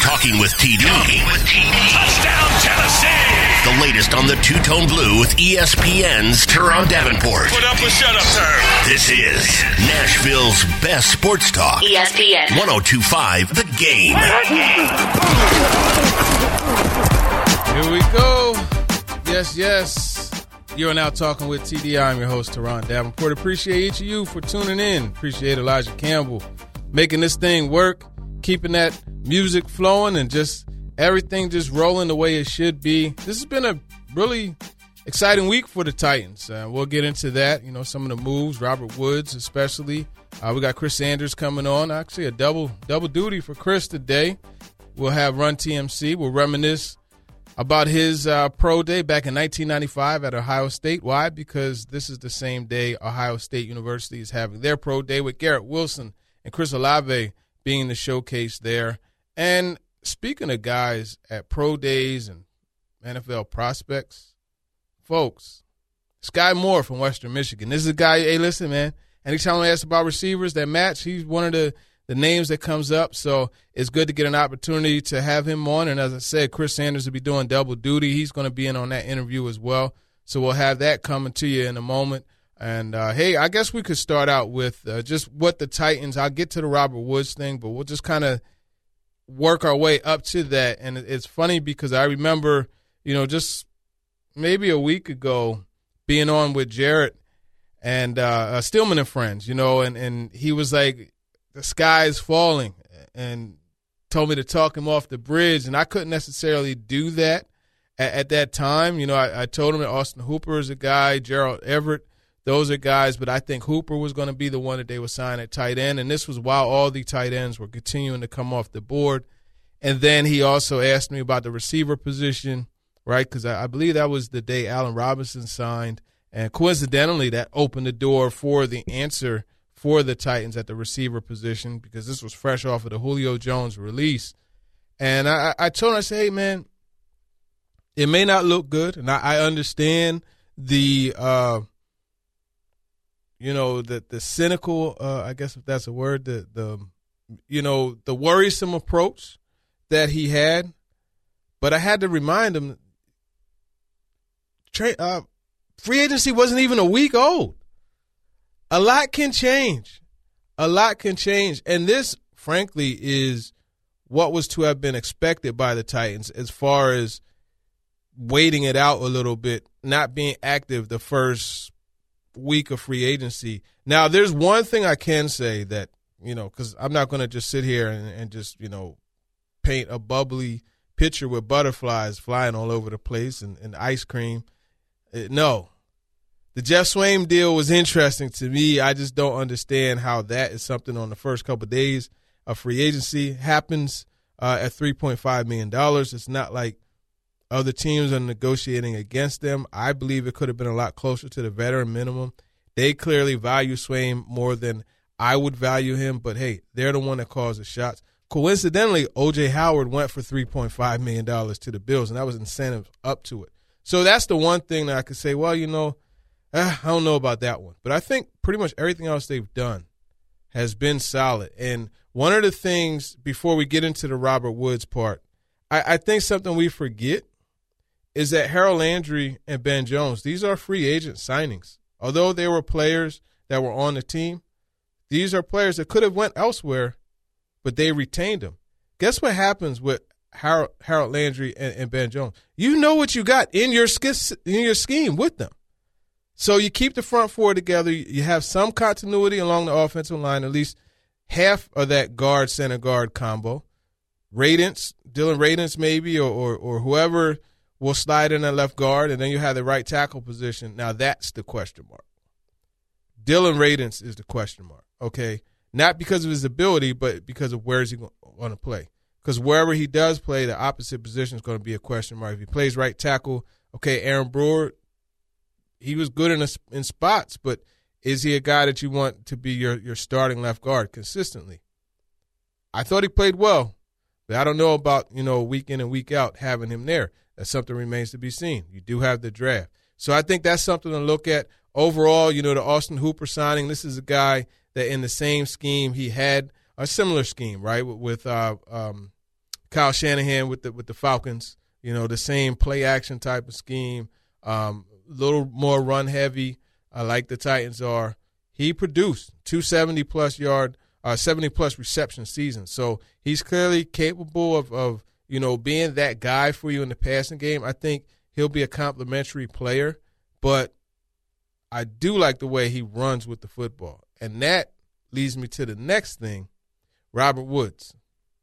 Talking with TD. Touchdown, Tennessee. The latest on the Two-Tone Blue with ESPN's Teron Davenport. Put up a shut-up term. This is Nashville's best sports talk. ESPN 102.5 The Game. Here we go. Yes. You're now talking with TD. I'm your host, Teron Davenport. Appreciate each of you for tuning in. Appreciate Elijah Campbell making this thing work, keeping that music flowing, and just everything just rolling the way it should be. This has been a really exciting week for the Titans. We'll get into that. You know, some of the moves, Robert Woods especially. We got Chris Sanders coming on. Actually, a double duty for Chris today. We'll have Run TMC. We'll reminisce about his pro day back in 1995 at Ohio State. Why? Because this is the same day Ohio State University is having their pro day, with Garrett Wilson and Chris Olave being the showcase there. And speaking of guys at pro days and NFL prospects, folks, Sky Moore from Western Michigan. This is a guy, hey, listen, man, anytime I ask about receivers that match, he's one of the names that comes up. So it's good to get an opportunity to have him on. And as I said, Chris Sanders will be doing double duty. He's going to be in on that interview as well. So we'll have that coming to you in a moment. And, hey, I guess we could start out with just what the Titans – I'll get to the Robert Woods thing, but we'll just kind of work our way up to that. And it's funny because I remember, you know, just maybe a week ago being on with Jarrett and Stillman and Friends, you know, and he was like, the sky is falling, and told me to talk him off the bridge. And I couldn't necessarily do that at that time. You know, I told him that Austin Hooper is a guy, Gerald Everett, those are guys, but I think Hooper was going to be the one that they would sign at tight end. And this was while all the tight ends were continuing to come off the board. And then he also asked me about the receiver position, right, because I believe that was the day Allen Robinson signed. And coincidentally, that opened the door for the answer for the Titans at the receiver position, because this was fresh off of the Julio Jones release. And I told him, I said, hey, man, it may not look good, and I understand the, you know, the cynical, I guess if that's a word, the you know, the worrisome approach that he had. But I had to remind him, free agency wasn't even a week old. A lot can change. And this, frankly, is what was to have been expected by the Titans as far as waiting it out a little bit, not being active the first week of free agency. Now, there's one thing I can say that, you know, because I'm not going to just sit here and just, you know, paint a bubbly picture with butterflies flying all over the place and ice cream. No. The Jeff Swaim deal was interesting to me. I just don't understand how that is something on the first couple of days of free agency. Happens at $3.5 million. It's not like other teams are negotiating against them. I believe it could have been a lot closer to the veteran minimum. They clearly value Swaim more than I would value him, but, hey, they're the one that calls the shots. Coincidentally, O.J. Howard went for $3.5 million to the Bills, and that was incentive up to it. So that's the one thing that I could say, well, you know, I don't know about that one. But I think pretty much everything else they've done has been solid. And one of the things, before we get into the Robert Woods part, I think something we forget is that Harold Landry and Ben Jones, these are free agent signings. Although they were players that were on the team, these are players that could have went elsewhere, but they retained them. Guess what happens with Harold Landry and Ben Jones? You know what you got in your scheme with them. So you keep the front four together. You have some continuity along the offensive line, at least half of that center guard combo. Dylan Radunz maybe, or whoever will slide in at left guard, and then you have the right tackle position. Now that's the question mark. Dylan Radunz is the question mark, okay? Not because of his ability, but because of where is he going to play. Because wherever he does play, the opposite position is going to be a question mark. If he plays right tackle, okay, Aaron Brewer, he was good in spots, but is he a guy that you want to be your starting left guard consistently? I thought he played well, but I don't know about, you know, week in and week out having him there. That's something remains to be seen. You do have the draft. So I think that's something to look at. Overall, you know, the Austin Hooper signing, this is a guy that in the same scheme he had a similar scheme, right, with Kyle Shanahan with the Falcons. The same play action type of scheme, little more run heavy, like the Titans are. He produced 270-plus yard, 70-plus reception season. So he's clearly capable of being that guy for you in the passing game. I think he'll be a complimentary player, but I do like the way he runs with the football. And that leads me to the next thing, Robert Woods.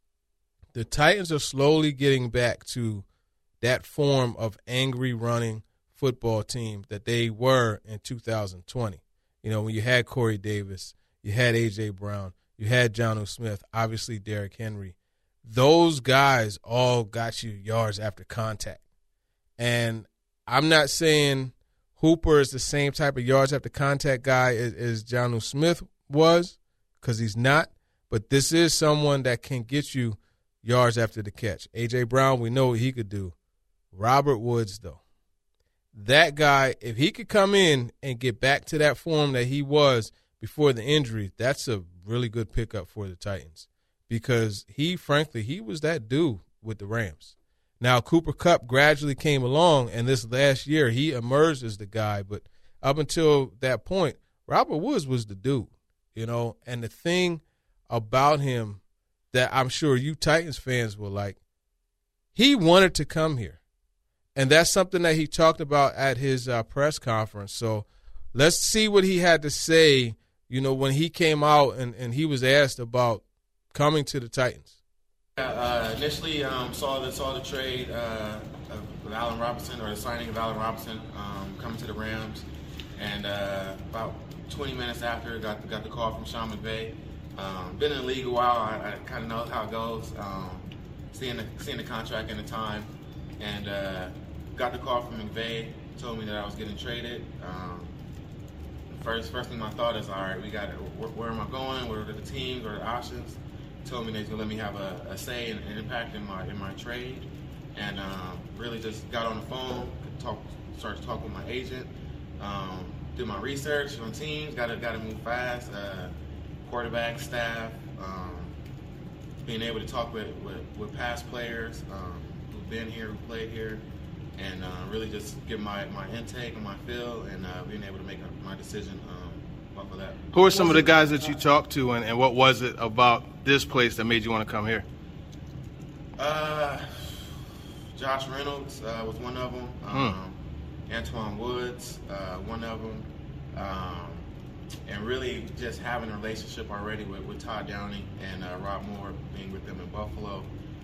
The Titans are slowly getting back to that form of angry running football team that they were in 2020. When you had Corey Davis, you had A.J. Brown, you had Jonnu Smith, obviously Derrick Henry. Those guys all got you yards after contact. And I'm not saying Hooper is the same type of yards after contact guy as Jonnu Smith was, because he's not. But this is someone that can get you yards after the catch. A.J. Brown, we know what he could do. Robert Woods, though. That guy, if he could come in and get back to that form that he was before the injury, that's a really good pickup for the Titans, because he was that dude with the Rams. Now, Cooper Kupp gradually came along, and this last year he emerged as the guy. But up until that point, Robert Woods was the dude, And the thing about him that I'm sure you Titans fans will like, he wanted to come here. And that's something that he talked about at his press conference. So let's see what he had to say, when he came out and he was asked about coming to the Titans. Initially, saw the trade of Allen Robinson, or the signing of Allen Robinson coming to the Rams. And about 20 minutes after, got the call from Sean McVay. Been in the league a while. I kind of know how it goes. Seeing the contract and the time. And got the call from McVay, told me that I was getting traded. First thing my thought is, all right, we got it. Where am I going? What are the teams? What are the options? Told me that he's gonna let me have a say and impact in my trade. And really just got on the phone, started talking with my agent, did my research on teams. Got to move fast. Quarterback, staff, being able to talk with past players who've been here, who played here, and really just give my intake and my feel, and being able to make my decision off of that. Who are some of the guys that you talked to, and what was it about this place that made you want to come here? Josh Reynolds was one of them. Antoine Woods, one of them. And really just having a relationship already with Todd Downing and Rob Moore, being with them in Buffalo.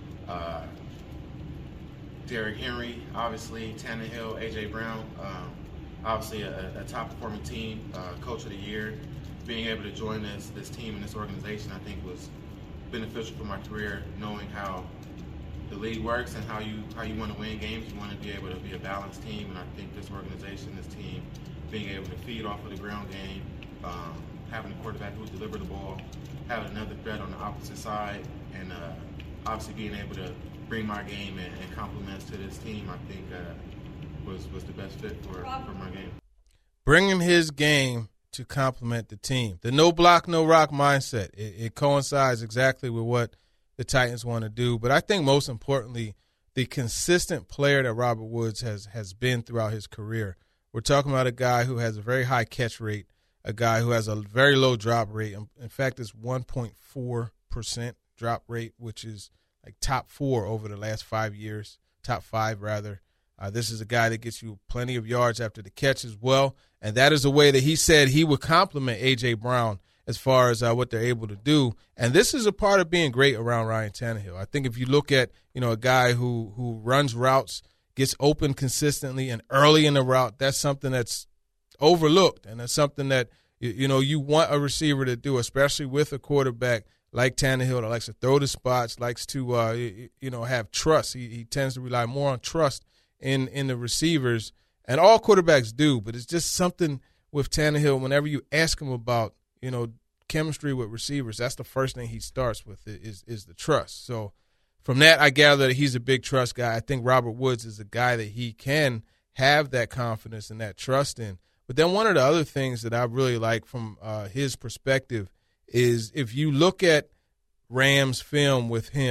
Derrick Henry, obviously, Tannehill, A.J. Brown, obviously a top-performing team, Coach of the Year. Being able to join this team and this organization, I think, was beneficial for my career, knowing how the league works and how you want to win games. You want to be able to be a balanced team, and I think this organization, this team, being able to feed off of the ground game, having a quarterback who deliver the ball, having another threat on the opposite side, and obviously being able to bring my game and compliments to this team, I think was the best fit for my game. Bringing his game to complement the team. The no block, no rock mindset. It coincides exactly with what the Titans want to do. But I think most importantly, the consistent player that Robert Woods has been throughout his career. We're talking about a guy who has a very high catch rate, a guy who has a very low drop rate. In fact, it's 1.4% drop rate, which is like top 4 over the last 5 years, top 5 rather. This is a guy that gets you plenty of yards after the catch as well, and that is a way that he said he would complement A.J. Brown as far as what they're able to do. And this is a part of being great around Ryan Tannehill. I think if you look at a guy who runs routes, gets open consistently and early in the route, that's something that's overlooked, and that's something that you want a receiver to do, especially with a quarterback like Tannehill that likes to throw the spots, likes to have trust. He tends to rely more on trust in the receivers, and all quarterbacks do. But it's just something with Tannehill. Whenever you ask him about chemistry with receivers, that's the first thing he starts with is the trust. So from that, I gather that he's a big trust guy. I think Robert Woods is a guy that he can have that confidence and that trust in. But then one of the other things that I really like from his perspective is if you look at Rams film with him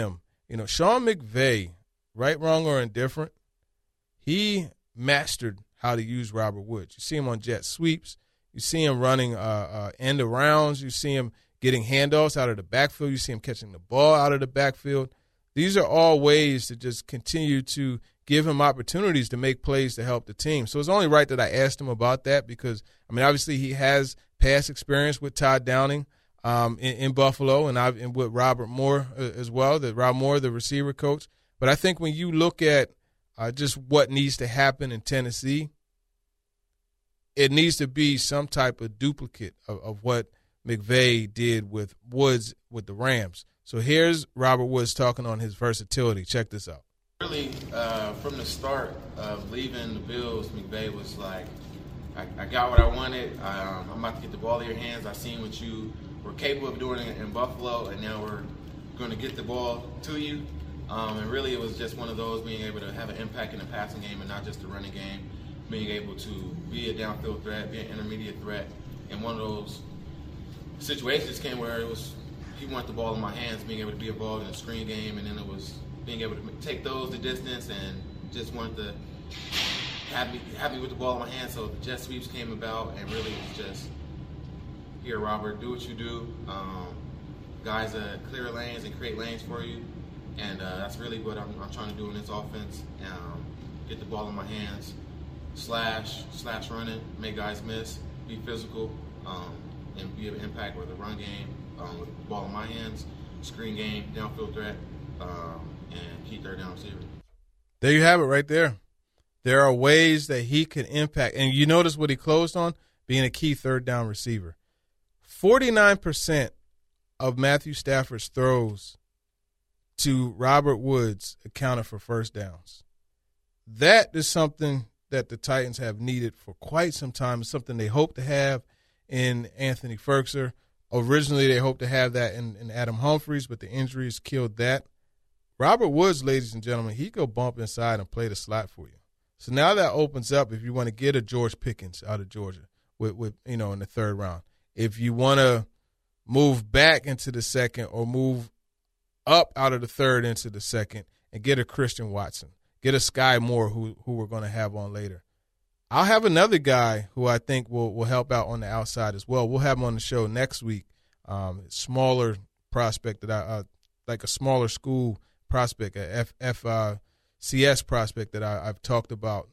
Sean McVay, right, wrong, or indifferent, he mastered how to use Robert Woods. You see him on jet sweeps. You see him running end arounds. You see him getting handoffs out of the backfield. You see him catching the ball out of the backfield. These are all ways to just continue to give him opportunities to make plays to help the team. So it's only right that I asked him about that because, obviously he has past experience with Todd Downing in Buffalo and with Robert Moore as well, Rob Moore, the receiver coach. But I think when you look at just what needs to happen in Tennessee, it needs to be some type of duplicate of what McVay did with Woods with the Rams. So here's Robert Woods talking on his versatility. Check this out. Really, from the start of leaving the Bills, McVay was like, I got what I wanted. I'm about to get the ball in your hands. I seen what you were capable of doing in Buffalo, and now we're going to get the ball to you. And really, it was just one of those being able to have an impact in the passing game and not just the running game, being able to be a downfield threat, be an intermediate threat. And one of those situations came where it was he wanted the ball in my hands, being able to be involved in the screen game, and then it was being able to take those the distance and just wanted to have me with the ball in my hands. So the jet sweeps came about, and really it was just, here, Robert, do what you do. Guys clear lanes and create lanes for you. And that's really what I'm trying to do in this offense. Get the ball in my hands, slash running, make guys miss, be physical, and be an impact with the run game, with the ball in my hands, screen game, downfield threat, and key third down receiver. There you have it right there. There are ways that he can impact. And you notice what he closed on? Being a key third down receiver. 49% of Matthew Stafford's throws to Robert Woods accounted for first downs. That is something that the Titans have needed for quite some time. It's something they hope to have in Anthony Firkser. Originally, they hoped to have that in Adam Humphries, but the injuries killed that. Robert Woods, ladies and gentlemen, he go bump inside and play the slot for you. So now that opens up if you want to get a George Pickens out of Georgia with in the third round. If you want to move back into the second or move up out of the third into the second and get a Christian Watson, get a Sky Moore who we're going to have on later. I'll have another guy who I think will help out on the outside as well. We'll have him on the show next week. Smaller prospect that I like a smaller school prospect, a FCS prospect that I've talked about.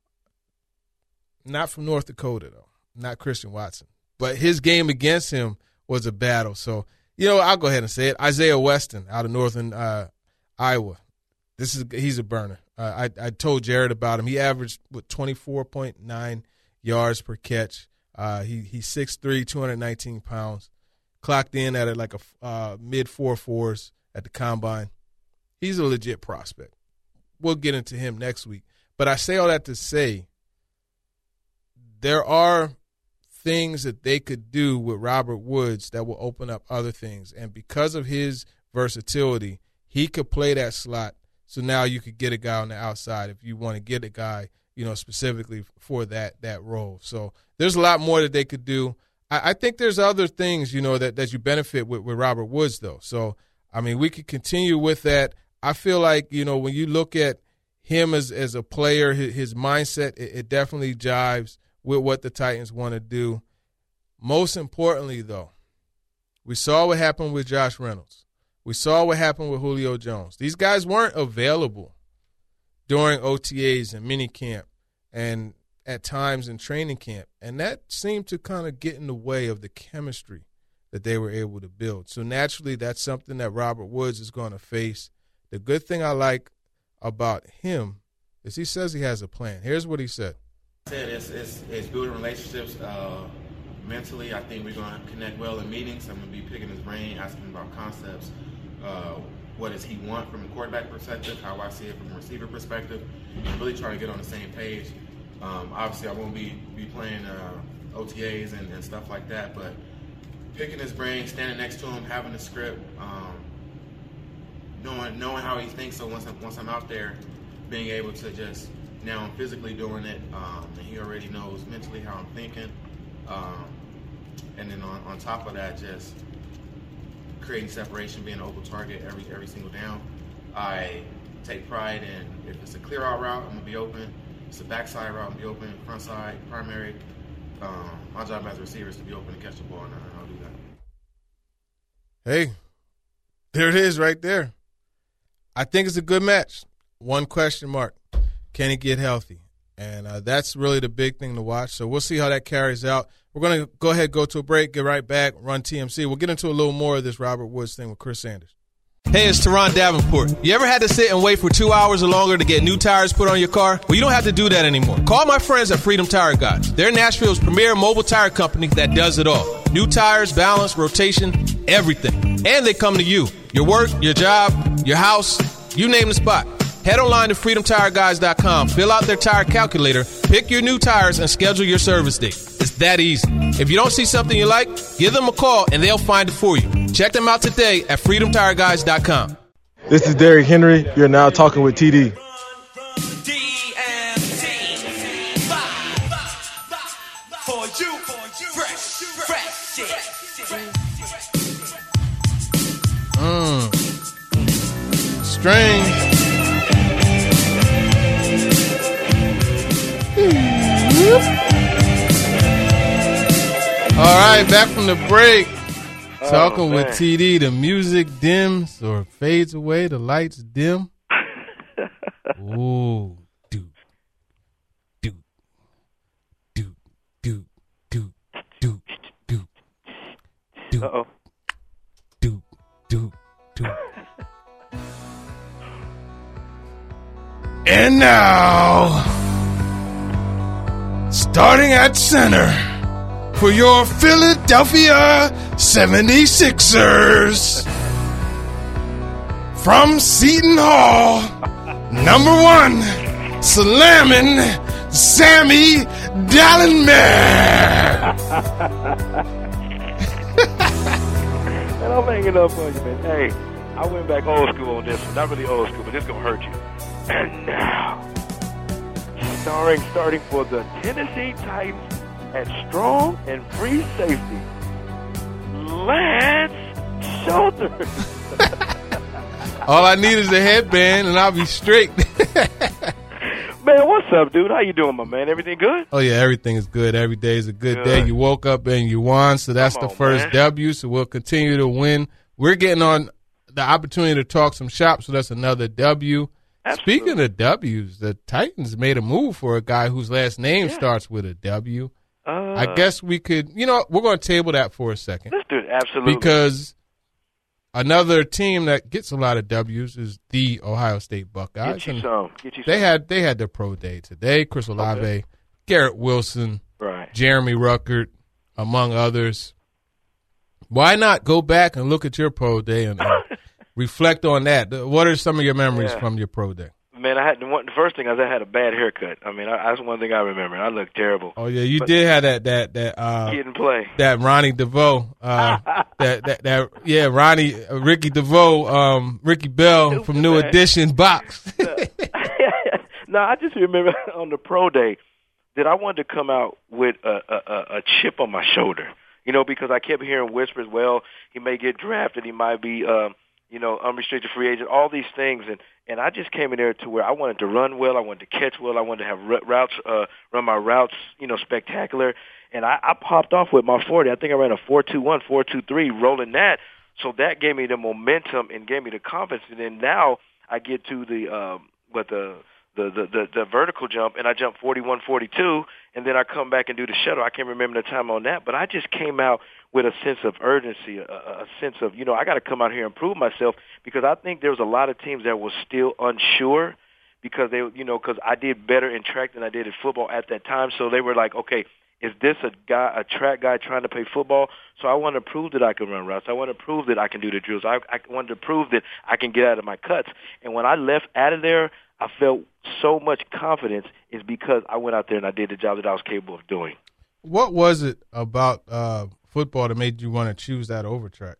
Not from North Dakota though, not Christian Watson, but his game against him was a battle. So I'll go ahead and say it. Isaiah Weston out of Northern Iowa. He's a burner. I told Jared about him. He averaged 24.9 yards per catch. He's 6'3", 219 pounds. Clocked in at like a mid 4.4s at the combine. He's a legit prospect. We'll get into him next week. But I say all that to say there are things that they could do with Robert Woods that will open up other things. And because of his versatility, he could play that slot. So now you could get a guy on the outside if you want to get a guy, specifically for that role. So there's a lot more that they could do. I think there's other things, that you benefit with Robert Woods, though. So, we could continue with that. I feel like, when you look at him as a player, his mindset, it definitely jives with what the Titans want to do. Most importantly, though, we saw what happened with Josh Reynolds. We saw what happened with Julio Jones. These guys weren't available during OTAs and minicamp and at times in training camp, and that seemed to kind of get in the way of the chemistry that they were able to build. So naturally, that's something that Robert Woods is going to face. The good thing I like about him is he says he has a plan. Here's what he said. I said it's building relationships mentally. I think we're going to connect well in meetings. I'm going to be picking his brain, asking him about concepts. What does he want from a quarterback perspective, how I see it from a receiver perspective, and really trying to get on the same page. Obviously, I won't be playing OTAs and stuff like that, but picking his brain, standing next to him, having the script, knowing how he thinks. So once I'm out there, being able to just, now I'm physically doing it, and he already knows mentally how I'm thinking. And then on top of that, just creating separation, being an open target every single down. I take pride in, if it's a clear out route, I'm going to be open. If it's a backside route, I'm going to be open. Front side, primary. My job as a receiver is to be open and catch the ball, and I'll do that. Hey, there it is right there. I think it's a good match. One question mark. Can he get healthy? And that's really the big thing to watch. So we'll see how that carries out. We're going to go ahead, go to a break, get right back, run TMC. We'll get into a little more of this Robert Woods thing with Chris Sanders. Hey, it's Teron Davenport. You ever had to sit and wait for 2 hours or longer to get new tires put on your car? Well, you don't have to do that anymore. Call my friends at Freedom Tire Guys. They're Nashville's premier mobile tire company that does it all. New tires, balance, rotation, everything. And they come to you. Your work, your job, your house, you name the spot. Head online to freedomtireguys.com, fill out their tire calculator, pick your new tires, and schedule your service date. It's that easy. If you don't see something you like, give them a call and they'll find it for you. Check them out today at freedomtireguys.com. This is Derrick Henry. You're now talking with TD. Strange. All right, back from the break. Talking with TD. The music dims or fades away. The lights dim. Ooh, do, do, do, do, do, do, do, do. Uh-oh. Do, do, do. And now, starting at center for your Philadelphia 76ers, from Seton Hall, number one, slamming Sammy Dallenberg. Man, I'm hanging up on you, man. Hey, I went back old school on this one. Not really old school, but this is going to hurt you. And now, starting for the Tennessee Titans at strong and free safety, Lance Shelton. All I need is a headband, and I'll be straight. Man, what's up, dude? How you doing, my man? Everything good? Oh, yeah, everything is good. Every day is a good day. You woke up and you won, so that's the first W, so we'll continue to win. We're getting on the opportunity to talk some shop, so that's another W. Absolutely. Speaking of W's, the Titans made a move for a guy whose last name starts with a W. I guess we could, we're going to table that for a second. Let's do it, absolutely. Because another team that gets a lot of W's is the Ohio State Buckeyes. Get you some. They had their pro day today. Chris Olave, Garrett Wilson, Jeremy Ruckert, among others. Why not go back and look at your pro day and reflect on that? What are some of your memories from your pro day? Man, the first thing I had a bad haircut. I mean, that's one thing I remember. I looked terrible. Oh yeah, you did have that didn't play. That Ronnie DeVoe, Ricky DeVoe, Ricky Bell from New Edition box. No, I just remember on the pro day that I wanted to come out with a chip on my shoulder, because I kept hearing whispers. Well, he may get drafted. He might be, unrestricted free agent. All these things, and I just came in there to where I wanted to run well, I wanted to catch well, I wanted to have routes, run my routes, spectacular. And I popped off with my 40. I think I ran a 4.21, 4.23, rolling that. So that gave me the momentum and gave me the confidence. And then now I get to the vertical jump, and I jump 41, 42, and then I come back and do the shuttle. I can't remember the time on that, but I just came out with a sense of urgency, a sense of, I got to come out here and prove myself, because I think there was a lot of teams that were still unsure because because I did better in track than I did in football at that time. So they were like, okay, is this a track guy trying to play football? So I want to prove that I can run routes. I want to prove that I can do the drills. I wanted to prove that I can get out of my cuts. And when I left out of there, I felt so much confidence is because I went out there and I did the job that I was capable of doing. What was it about football that made you want to choose that over track?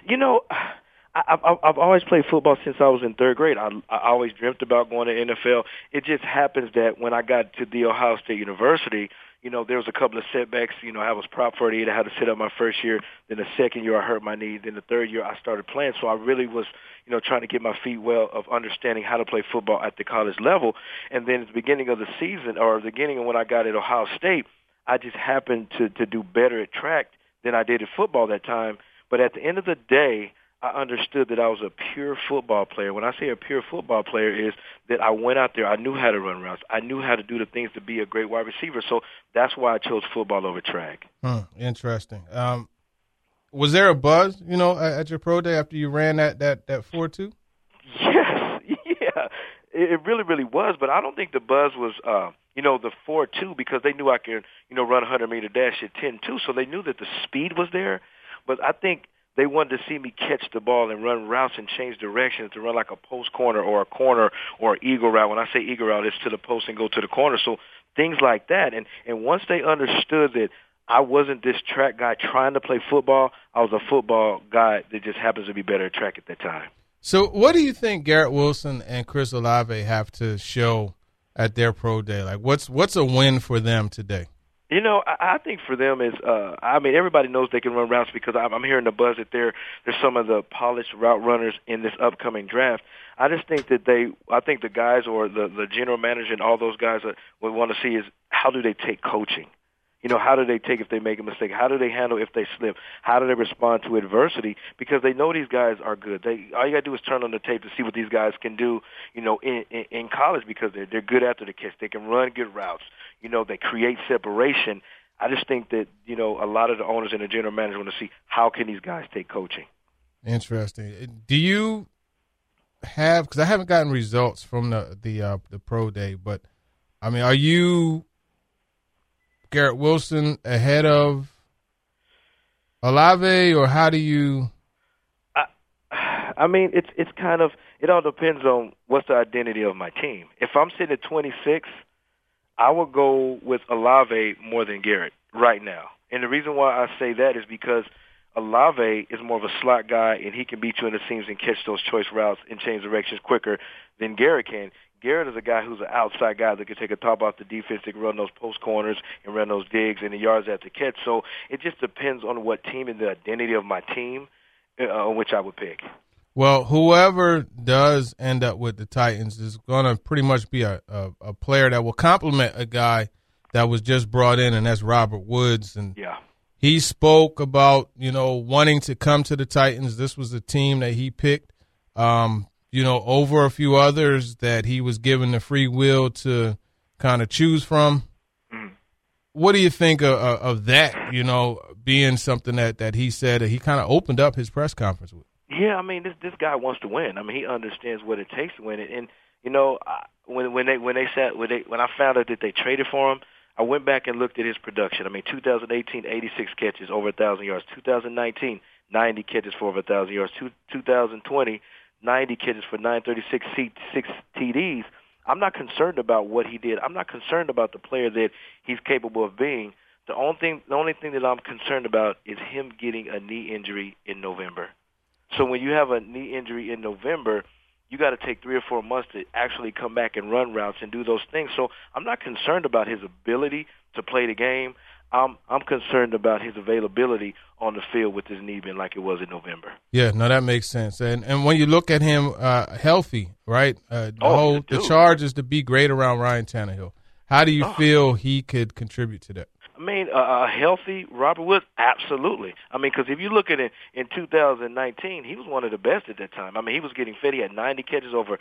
I've always played football since I was in third grade. I always dreamt about going to NFL. It just happens that when I got to The Ohio State University, there was a couple of setbacks. I was prop 48. I had to sit up my first year. Then the second year I hurt my knee. Then the third year I started playing. So I really was, trying to get my feet well of understanding how to play football at the college level. And then at the beginning of the season, or the beginning of when I got at Ohio State, I just happened to do better at track than I did at football that time. But at the end of the day, I understood that I was a pure football player. When I say a pure football player is that I went out there, I knew how to run routes. I knew how to do the things to be a great wide receiver. So that's why I chose football over track. Interesting. Was there a buzz, at your pro day after you ran that 4.2? Yes, yeah. It really, really was. But I don't think the buzz was, the 4.2 because they knew I could, run a 100-meter dash at 10.2. So they knew that the speed was there. But I think they wanted to see me catch the ball and run routes and change directions to run like a post corner or a corner or an eagle route. When I say eagle route, it's to the post and go to the corner. So things like that. And once they understood that I wasn't this track guy trying to play football, I was a football guy that just happens to be better at track at that time. So what do you think Garrett Wilson and Chris Olave have to show at their pro day? Like what's a win for them today? I think for them is, everybody knows they can run routes because I'm hearing the buzz that they're some of the polished route runners in this upcoming draft. I just think that I think the guys or the general manager and all those guys would want to see is how do they take coaching? How do they take if they make a mistake? How do they handle if they slip? How do they respond to adversity? Because they know these guys are good. All you got to do is turn on the tape to see what these guys can do, in college because they're good after the catch. They can run good routes. They create separation. I just think that, a lot of the owners and the general manager want to see how can these guys take coaching. Interesting. Do you have – because I haven't gotten results from the pro day, but, are you – Garrett Wilson ahead of Olave, or how do you? It's kind of it all depends on what's the identity of my team. If I'm sitting at 26, I would go with Olave more than Garrett right now. And the reason why I say that is because Olave is more of a slot guy, and he can beat you in the seams and catch those choice routes and change directions quicker than Garrett can. Garrett is a guy who's an outside guy that can take a top off the defense, that can run those post corners and run those digs and the yards after catch. So it just depends on what team and the identity of my team on which I would pick. Well, whoever does end up with the Titans is going to pretty much be a player that will complement a guy that was just brought in, and that's Robert Woods. And yeah, he spoke about, wanting to come to the Titans. This was a team that he picked. Over a few others that he was given the free will to kind of choose from. Mm. What do you think of that, being something that he said that he kind of opened up his press conference with? Yeah, this guy wants to win. He understands what it takes to win it. And, when I found out that they traded for him, I went back and looked at his production. 2018, 86 catches, over 1,000 yards. 2019, 90 catches for over 1,000 yards. 2020, 90 catches for 936, 6 TDs. I'm not concerned about what he did. I'm not concerned about the player that he's capable of being. The only thing that I'm concerned about is him getting a knee injury in November. So when you have a knee injury in November, you got to take 3 or 4 months to actually come back and run routes and do those things. So I'm not concerned about his ability to play the game. I'm concerned about his availability on the field with his knee being like it was in November. Yeah, no, that makes sense. And when you look at him healthy, right, the charge is to be great around Ryan Tannehill. How do you feel he could contribute to that? A healthy Robert Woods, absolutely. Because if you look at it in 2019, he was one of the best at that time. He was getting fed. He had 90 catches over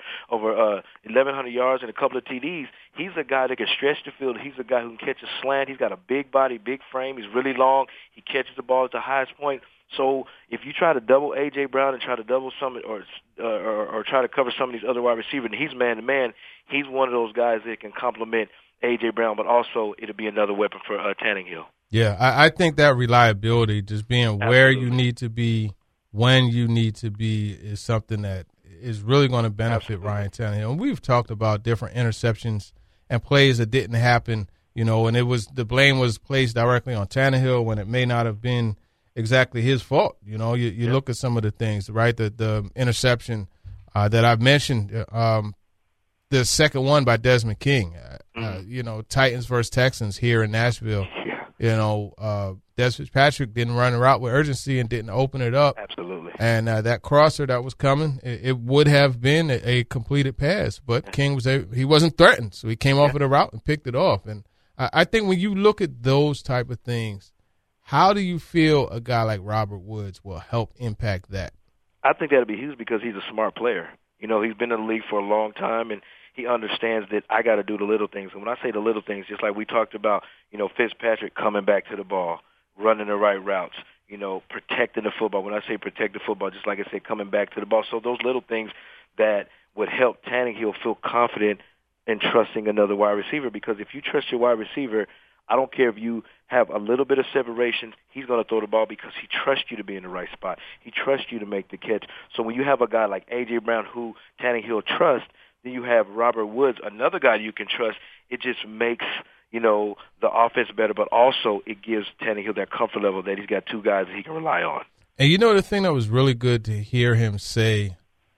1,100 yards and a couple of TDs. He's a guy that can stretch the field. He's a guy who can catch a slant. He's got a big body, big frame. He's really long. He catches the ball at the highest point. So if you try to double A.J. Brown and try to double some or try to cover some of these other wide receivers, and he's man-to-man, he's one of those guys that can complement A.J. Brown, but also it'll be another weapon for Tannehill. Yeah, I think that reliability, just being where you need to be, when you need to be, is something that is really going to benefit Ryan Tannehill. And we've talked about different interceptions and plays that didn't happen, and the blame was placed directly on Tannehill when it may not have been exactly his fault. You look at some of the things, right? The interception that I've mentioned, the second one by Desmond King. Titans versus Texans here in Nashville. Yeah. Des Fitzpatrick didn't run a route with urgency and didn't open it up. Absolutely. And that crosser that was coming, it would have been a completed pass, but King he wasn't threatened, so he came off of the route and picked it off. And I think when you look at those type of things, how do you feel a guy like Robert Woods will help impact that? I think that'll be huge because he's a smart player. He's been in the league for a long time, and he understands that I got to do the little things. And when I say the little things, just like we talked about, Fitzpatrick coming back to the ball, running the right routes, protecting the football. When I say protect the football, just like I said, coming back to the ball. So those little things that would help Tannehill feel confident in trusting another wide receiver, because if you trust your wide receiver, I don't care if you have a little bit of separation, he's going to throw the ball because he trusts you to be in the right spot. He trusts you to make the catch. So when you have a guy like A.J. Brown who Tannehill trusts, then you have Robert Woods, another guy you can trust. It just makes, the offense better, but also it gives Tannehill that comfort level that he's got two guys that he can rely on. And the thing that was really good to hear him say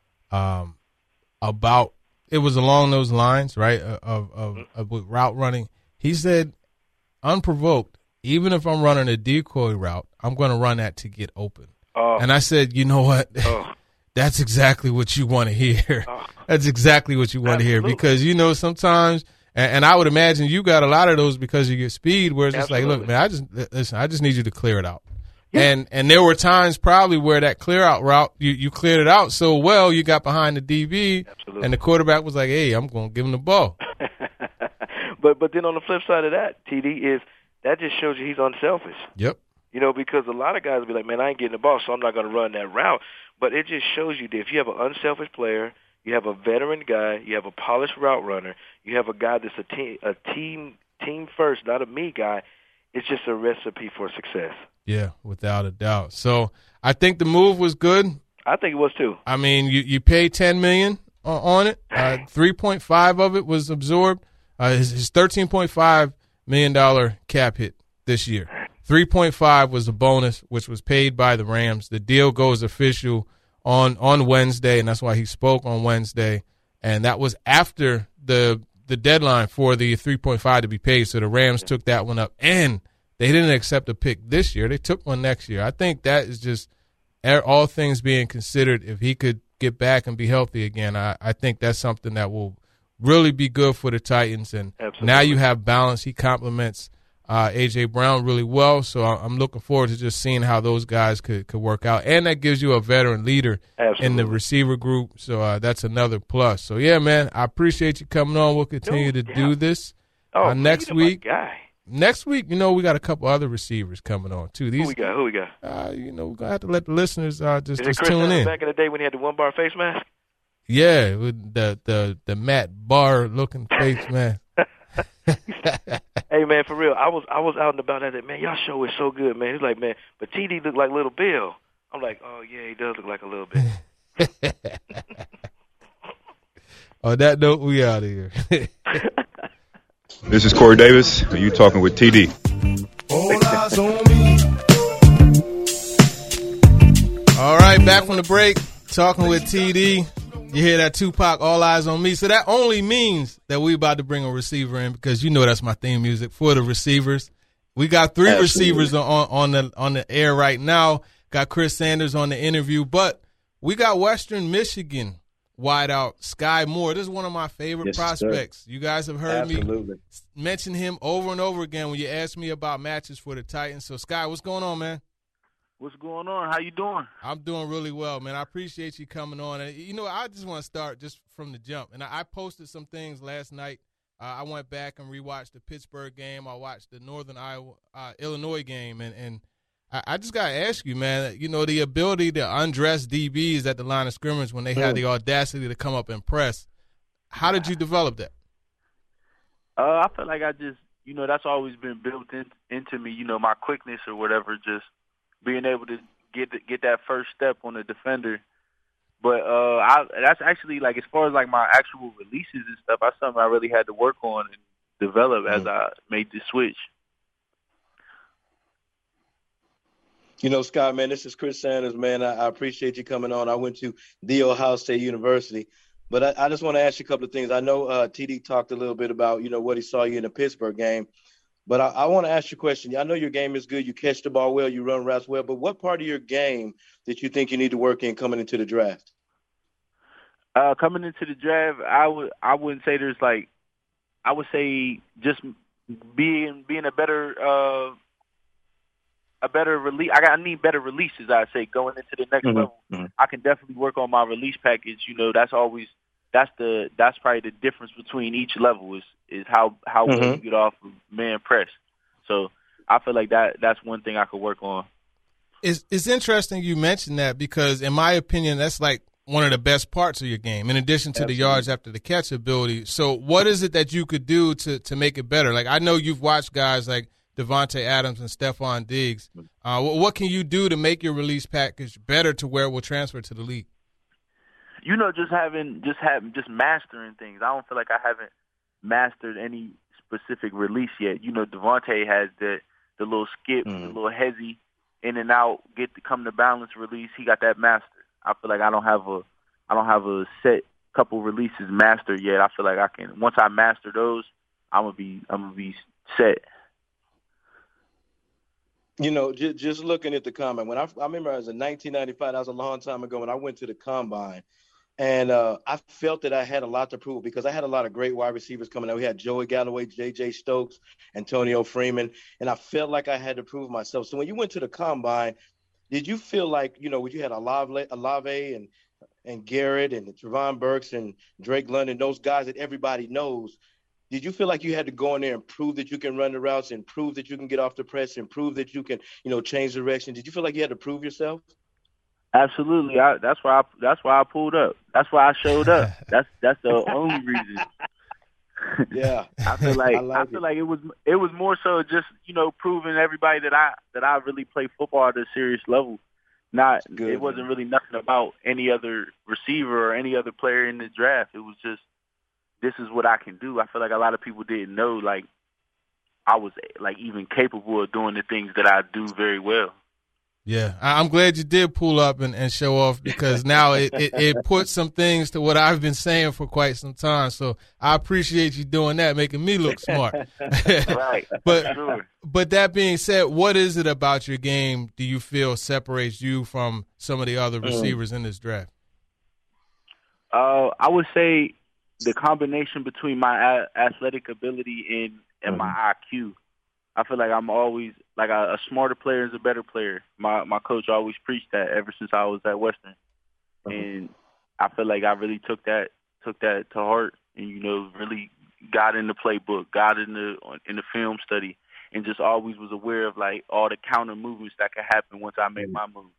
about, it was along those lines, right, of route running. He said, unprovoked, even if I'm running a decoy route, I'm going to run that to get open. And I said, you know what? That's exactly what you want to hear. That's exactly what you want to hear, because, sometimes, and I would imagine you got a lot of those because of your speed, where it's just like, look, man, I just need you to clear it out. Yeah. And there were times probably where that clear out route, you cleared it out so well, you got behind the DB, and the quarterback was like, hey, I'm going to give him the ball. But then on the flip side of that, TD, is that just shows you he's unselfish. Yep. Because a lot of guys will be like, man, I ain't getting the ball, so I'm not going to run that route. But it just shows you that if you have an unselfish player, you have a veteran guy, you have a polished route runner, you have a guy that's a team first, not a me guy, it's just a recipe for success. Yeah, without a doubt. So I think the move was good. I think it was too. I mean, you paid $10 million on it. 3.5 of it was absorbed. His $13.5 million cap hit this year. 3.5 was a bonus, which was paid by the Rams. The deal goes official on Wednesday, and that's why he spoke on Wednesday. And that was after the deadline for the 3.5 to be paid. So the Rams took that one up, and they didn't accept a pick this year. They took one next year. I think that is just all things being considered. If he could get back and be healthy again, I think that's something that will really be good for the Titans. And Absolutely. Now you have balance. He complements A.J. Brown really well, so I'm looking forward to just seeing how those guys could work out. And that gives you a veteran leader Absolutely. in the receiver group, so that's another plus. So, yeah, man, I appreciate you coming on. We'll continue to do this next week. Next week, we got a couple other receivers coming on, too. Who we got? we're going to have to let the listeners just tune in. Back in the day when he had the one-bar face mask? Yeah, with the Matt Barr-looking face mask. Hey, man, for real, I was out and about. I said, man, y'all show is so good, man. He's like, man, but TD looked like Little Bill. I'm like, oh, yeah, he does look like a little bit. On that note, we out of here. This is Corey Davis, and you talking with TD. All eyes on me. All right, back from the break, talking with TD. You hear that Tupac, All Eyes on Me. So that only means that we about to bring a receiver in, because that's my theme music for the receivers. We got three receivers on the air right now. Got Chris Sanders on the interview, but we got Western Michigan wideout Sky Moore. This is one of my favorite prospects. Sir. You guys have heard me mention him over and over again when you ask me about matches for the Titans. So, Sky, what's going on, man? What's going on? How you doing? I'm doing really well, man. I appreciate you coming on. And, I just want to start just from the jump. And I posted some things last night. I went back and rewatched the Pittsburgh game. I watched the Northern Illinois game. And I just got to ask you, man, the ability to undress DBs at the line of scrimmage when they had the audacity to come up and press. How did you develop that? I feel like I just, that's always been built into me, my quickness or whatever, just being able to get that first step on the defender. But that's actually, like, as far as, like, my actual releases and stuff, that's something I really had to work on and develop as I made the switch. Scott, man, this is Chris Sanders, man. I appreciate you coming on. I went to The Ohio State University. But I just want to ask you a couple of things. I know TD talked a little bit about, what he saw you in the Pittsburgh game. But I want to ask you a question. I know your game is good. You catch the ball well. You run routes well. But what part of your game that you think you need to work in coming into the draft? Coming into the draft, I wouldn't say there's I would say just being a better release. I need better releases. I say going into the next level, I can definitely work on my release package. That's probably the difference between each level is how well you get off of man press. So I feel like that's one thing I could work on. It's interesting you mentioned that because in my opinion, that's like one of the best parts of your game, in addition to the yards after the catch ability. So what is it that you could do to make it better? Like I know you've watched guys like Devontae Adams and Stephon Diggs. What can you do to make your release package better to where it will transfer to the league? Just mastering things. I don't feel like I haven't mastered any specific release yet. Devontae has the little skip, the little hezzy, in and out, come to balance release. He got that mastered. I feel like I don't have a set couple releases mastered yet. I feel like I can. Once I master those, I'm gonna be set. Just looking at the combine, when I remember it was in 1995, that was a long time ago, when I went to the combine, and I felt that I had a lot to prove because I had a lot of great wide receivers coming out. We had Joey Galloway, J.J. Stokes, Antonio Freeman, and I felt like I had to prove myself. So when you went to the combine, did you feel like, when you had Olave and Garrett and Trevon Burks and Drake London, those guys that everybody knows, did you feel like you had to go in there and prove that you can run the routes and prove that you can get off the press and prove that you can, change direction? Did you feel like you had to prove yourself? Absolutely. That's why I pulled up. That's why I showed up. That's the only reason. Yeah. I feel like it was more so just, proving everybody that I really play football at a serious level. It wasn't really nothing about any other receiver or any other player in the draft. It was just, this is what I can do. I feel like a lot of people didn't know, I was, even capable of doing the things that I do very well. Yeah, I'm glad you did pull up and show off because now it puts some things to what I've been saying for quite some time. So I appreciate you doing that, making me look smart. Right. But that being said, what is it about your game do you feel separates you from some of the other receivers in this draft? I would say the combination between my athletic ability and my IQ. I feel like I'm always a smarter player is a better player. My coach always preached that ever since I was at Western, and I feel like I really took that to heart, and really got in the playbook, got in the film study, and just always was aware of all the counter movements that could happen once I made my move.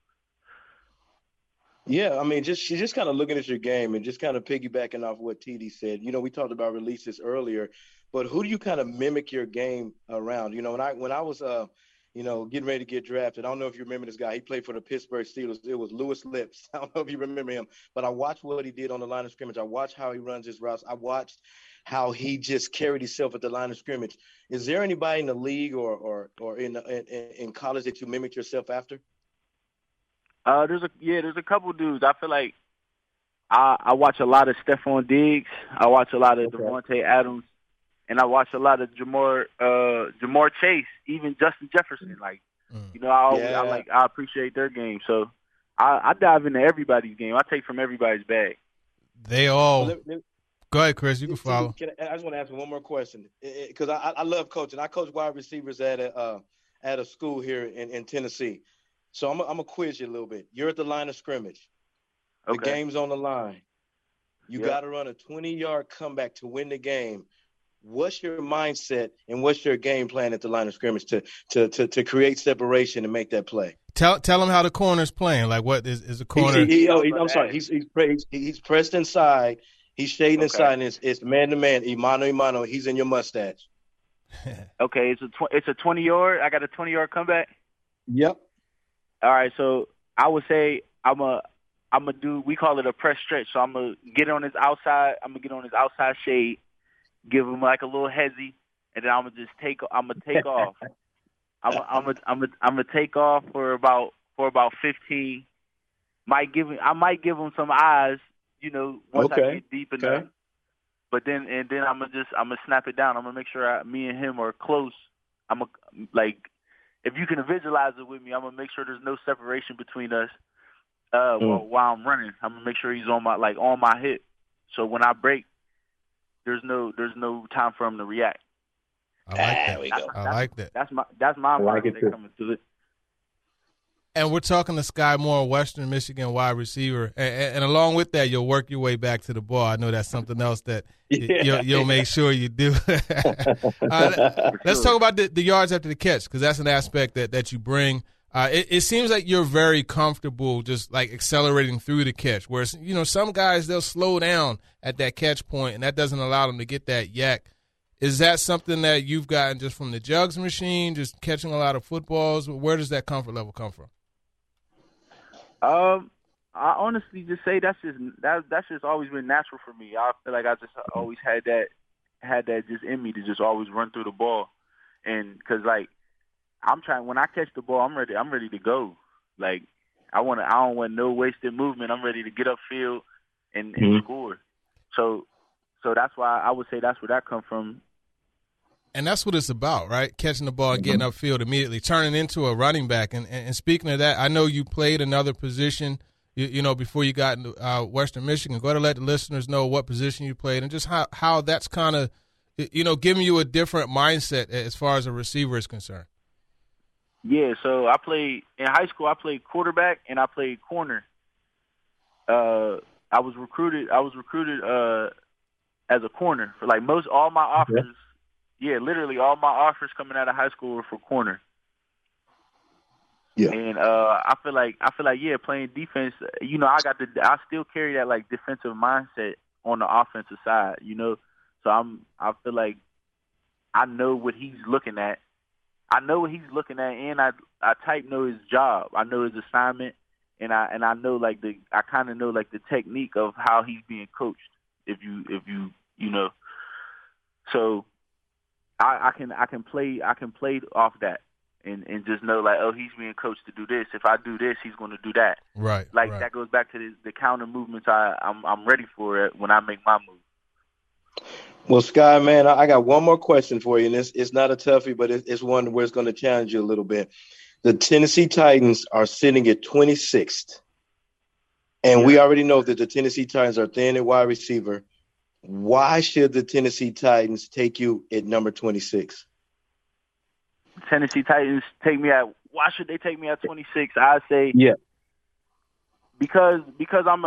Yeah, I mean, just kind of looking at your game and just kind of piggybacking off what TD said. We talked about releases earlier, but who do you kind of mimic your game around? When I was getting ready to get drafted, I don't know if you remember this guy. He played for the Pittsburgh Steelers. It was Louis Lips. I don't know if you remember him, but I watched what he did on the line of scrimmage. I watched how he runs his routes. I watched how he just carried himself at the line of scrimmage. Is there anybody in the league or in college that you mimicked yourself after? There's a couple dudes. I feel like I watch a lot of Stephon Diggs. I watch a lot of Devontae Adams, and I watch a lot of Jamar Chase, even Justin Jefferson. I appreciate their game. So I dive into everybody's game. I take from everybody's bag. They all. Go ahead, Chris. You can follow. I just want to ask one more question because I love coaching. I coach wide receivers at a school here in Tennessee. So I'm gonna quiz you a little bit. You're at the line of scrimmage. The game's on the line. You got to run a 20-yard comeback to win the game. What's your mindset and what's your game plan at the line of scrimmage to create separation and make that play? Tell them how the corner's playing. Like what is the corner? I'm sorry. He's pressed inside. He's shading inside, and it's man-to-man. Imano. He's in your mustache. Okay, it's a 20-yard. I got a 20-yard comeback. Yep. All right, so I would say I'm gonna do. We call it a press stretch. So I'm gonna get on his outside. I'm gonna get on his outside shade, give him like a little hezzy, and then I'm gonna take off. I'm gonna take off for about 15. I might give him some eyes, once I get deep enough. But then I'm gonna snap it down. I'm gonna make sure me and him are close. If you can visualize it with me, I'm gonna make sure there's no separation between us. While I'm running, I'm gonna make sure he's on my hip. So when I break, there's no time for him to react. I like that. I like that. That's my mindset coming to it. And we're talking to Skyy Moore, Western Michigan wide receiver, and along with that, you'll work your way back to the ball. I know that's something else that you'll make sure you do. Let's talk about the yards after the catch, because that's an aspect that you bring. It seems like you're very comfortable just like accelerating through the catch, whereas some guys, they'll slow down at that catch point, and that doesn't allow them to get that yak. Is that something that you've gotten just from the jugs machine, just catching a lot of footballs? Where does that comfort level come from? I honestly just say that's just always been natural for me. I feel like I just always had that just in me to just always run through the ball, and because when I catch the ball, I'm ready to go. Like I don't want no wasted movement. I'm ready to get upfield and score. So that's why I would say that's where that come from. And that's what it's about, right? Catching the ball and getting upfield immediately, turning into a running back. And speaking of that, I know you played another position, before you got into Western Michigan. Go ahead and let the listeners know what position you played and just how that's kind of, giving you a different mindset as far as a receiver is concerned. Yeah, so I played in high school. I played quarterback and I played corner. I was recruited as a corner for all my offers. Okay. Yeah, literally all my offers coming out of high school were for corner. Yeah, and I feel like playing defense. I still carry that defensive mindset on the offensive side. So I feel like I know what he's looking at. And I type know his job. I know his assignment, and I know I kind of know the technique of how he's being coached. If you so. I can play off that and just know he's being coached to do this. If I do this, he's going to do that. Right. That goes back to the counter movements. I'm ready for it when I make my move. Well, Skyy, man, I got one more question for you, and it's not a toughie, but it's one where it's going to challenge you a little bit. The Tennessee Titans are sitting at 26th, and we already know that the Tennessee Titans are thin at wide receiver. Why should the Tennessee Titans take you at number 26? Tennessee Titans why should they take me at 26? I say because I'm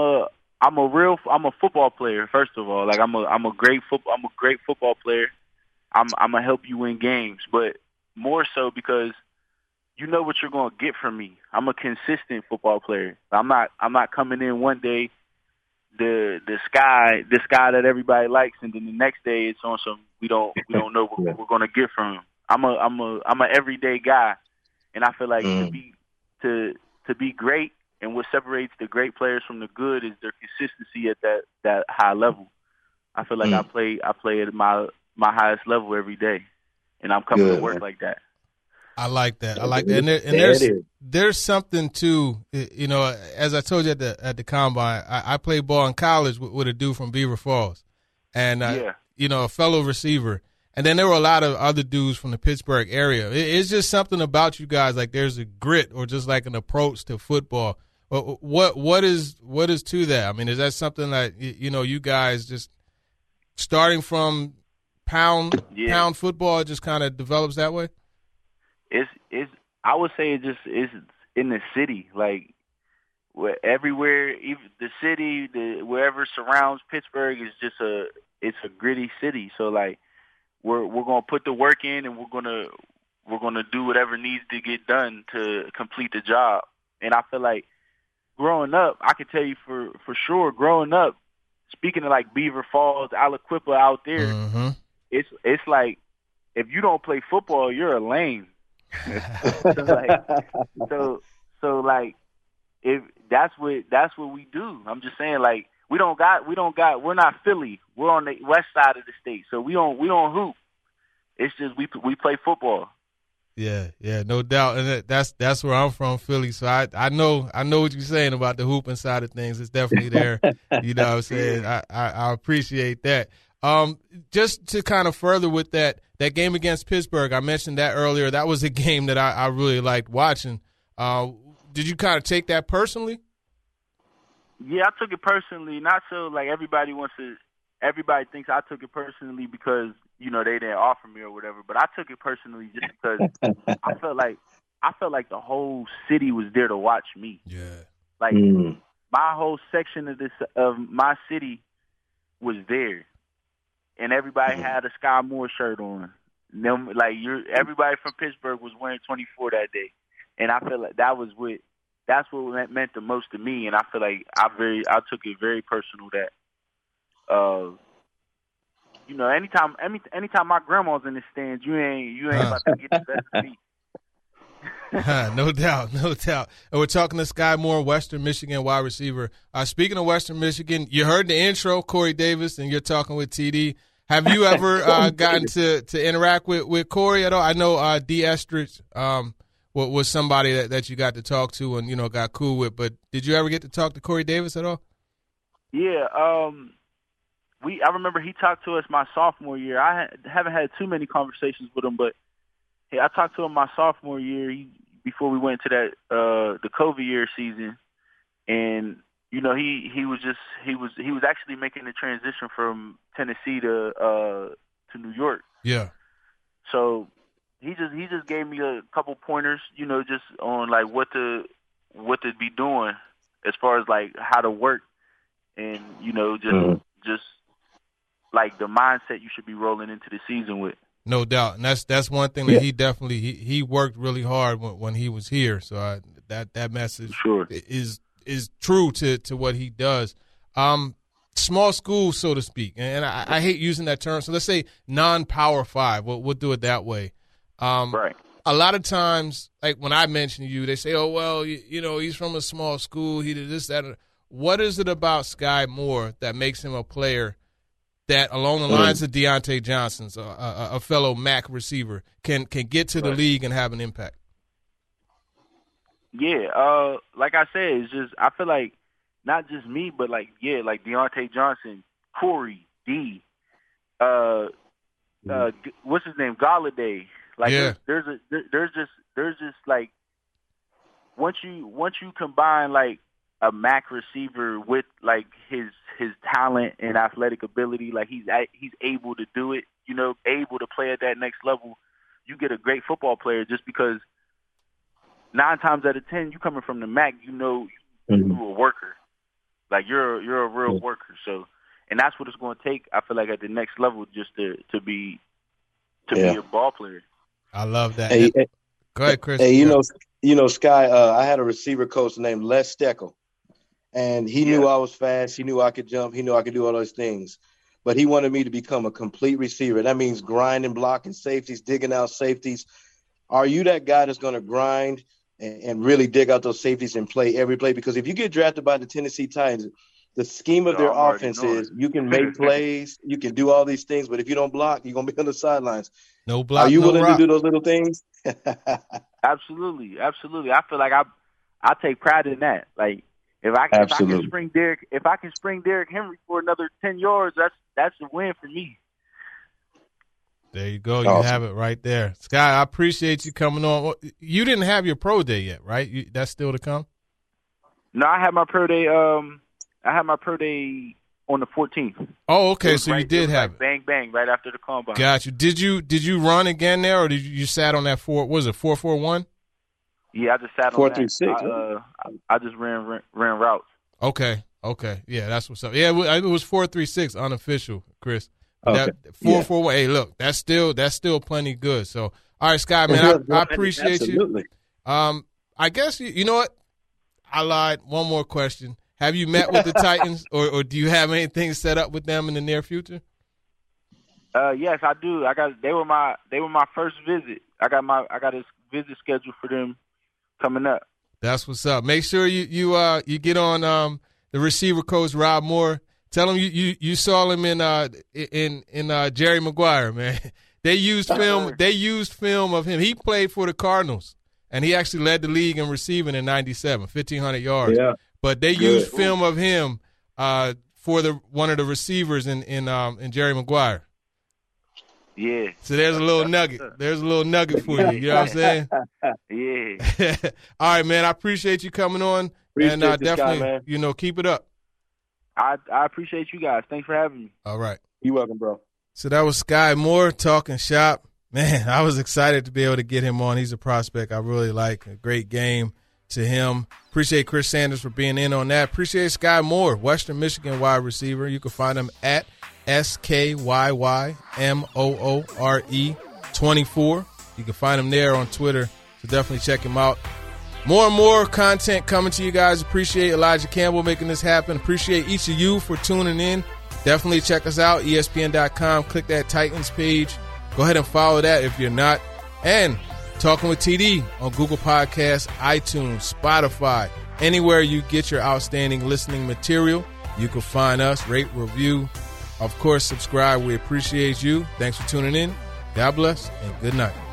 a football player. First of all, I'm a great football player. I'm gonna help you win games, but more so because you know what you're gonna get from me. I'm a consistent football player. I'm not coming in one day. This guy that everybody likes, and then the next day it's on some we don't know what we're gonna get from him. I'm a everyday guy, and I feel like to be great, and what separates the great players from the good is their consistency at that high level. I feel like I play at my highest level every day, and I'm coming to work like that. I like that. And there's something too, as I told you at the combine, I played ball in college with a dude from Beaver Falls, and a fellow receiver. And then there were a lot of other dudes from the Pittsburgh area. It's just something about you guys, there's a grit or just an approach to football. What is to that? I mean, is that something that you guys just starting from pound football, it just kind of develops that way? It's I would say it just is in the city, everywhere, even the city, wherever surrounds Pittsburgh is just it's a gritty city. So we're gonna put the work in, and we're gonna do whatever needs to get done to complete the job. And I feel like growing up, I can tell you for sure, growing up, speaking of Beaver Falls, Aliquippa out there, it's like if you don't play football, you're a lame. If that's what we do. I'm just saying, we're not Philly. We're on the west side of the state, so we don't hoop. It's just we play football. Yeah, no doubt, and that's where I'm from, Philly. So I know what you're saying about the hooping side of things. It's definitely there. You know what I'm saying? I appreciate that. Just to kind of further with that game against Pittsburgh, I mentioned that earlier. That was a game that I really liked watching. Did you kind of take that personally? Yeah, I took it personally. Not so like everybody thinks I took it personally because, you know, they didn't offer me or whatever. But I took it personally just because I felt like the whole city was there to watch me. Yeah. Like my whole section of my city was there, and everybody had a Sky Moore shirt on. Everybody from Pittsburgh was wearing 24 that day, and I feel like that's what meant the most to me. And I feel like I took it very personal that. You know, anytime my grandma's in the stands, you ain't about to get the best of me. No doubt. And we're talking to Sky Moore, Western Michigan wide receiver. Speaking of Western Michigan, you heard the intro, Corey Davis, and you're talking with TD. Have you ever gotten to interact with Corey at all? I know D. Estridge was somebody that you got to talk to and, you know, got cool with, but did you ever get to talk to Corey Davis at all? Yeah, I remember he talked to us my sophomore year. I haven't had too many conversations with him, but I talked to him my sophomore year before we went to that the COVID year season, and you know he was actually making the transition from Tennessee to New York. Yeah. So he just gave me a couple pointers, you know, just on like what to be doing as far as like how to work, and you know just like the mindset you should be rolling into the season with. No doubt, and that's one thing that he definitely he worked really hard when he was here. So that message is true to what he does. Small school, so to speak, and I hate using that term. So let's say non-Power 5. We'll do it that way. Right. A lot of times, like when I mention you, they say, "Oh well, you know, he's from a small school. He did this, that." What is it about Sky Moore that makes him a player that, along the lines of Deontay Johnson's, a fellow MAC receiver, can get to the league and have an impact? Yeah, like I said, it's just I feel like not just me, but like Deontay Johnson, Corey, D, what's his name, Galladay. Like there's just like once you combine like a MAC receiver with like his talent and athletic ability, like he's able to do it, you know, able to play at that next level, you get a great football player just because 9 times out of 10 you coming from the MAC, you know, you're a worker. Like you're a real worker. So, and that's what it's going to take, I feel like, at the next level just to be a ball player. I love that. Hey, go ahead, Chris. Hey, you know, Sky, I had a receiver coach named Les Steckel. And he knew I was fast. He knew I could jump. He knew I could do all those things. But he wanted me to become a complete receiver. That means grinding, blocking safeties, digging out safeties. Are you that guy that's going to grind and really dig out those safeties and play every play? Because if you get drafted by the Tennessee Titans, the scheme of their offense is you can make plays, you can do all these things, but if you don't block, you're going to be on the sidelines. No block, Are you no willing rock. to do those little things? Absolutely. I feel like I take pride in that. Like, If I can spring Derrick Henry for another 10 yards, that's a win for me. There you go. You have it right there. Sky, I appreciate you coming on. You didn't have your pro day yet, right? That's still to come? No, I had my pro day. I had my pro day on the 14th. Oh, okay. So you did have it. Bang bang right after the combine. Got you. Did you run again there, or did you sat on that 4.41? Yeah, I just sat on 4.36. I just ran routes. Okay. Yeah, that's what's up. Yeah, it was 4.36 unofficial, Chris. Okay. 4.41. Hey, look, that's still plenty good. So, all right, Scott, man, I appreciate you. I guess you know what? I lied. One more question. Have you met with the Titans, or do you have anything set up with them in the near future? Yes, I do. They were my first visit. I got a visit scheduled for them coming up. That's what's up. Make sure you get on the receiver coach Rob Moore. Tell him you saw him in Jerry Maguire, man. They used film. They used film of him. He played for the Cardinals, and he actually led the league in receiving in '97, 1,500 yards. Yeah. But they used film of him for one of the receivers in Jerry Maguire. Yeah. So there's a little nugget. There's a little nugget for you. You know what I'm saying? Yeah. All right, man. I appreciate you coming on, Appreciate and this definitely, guy, man. Keep it up. I appreciate you guys. Thanks for having me. All right. You're welcome, bro. So that was Sky Moore talking shop. Man, I was excited to be able to get him on. He's a prospect I really like. A great game to him. Appreciate Chris Sanders for being in on that. Appreciate Sky Moore, Western Michigan wide receiver. You can find him at SKYYMOORE24. You can find him there on Twitter, so definitely check him out. More and more content coming to you guys. Appreciate Elijah Campbell making this happen. Appreciate each of you for tuning in. Definitely check us out, ESPN.com. Click that Titans page. Go ahead and follow that if you're not. And Talking with TD on Google Podcasts, iTunes, Spotify, anywhere you get your outstanding listening material. You can find us, rate, review. Of course, subscribe. We appreciate you. Thanks for tuning in. God bless and good night.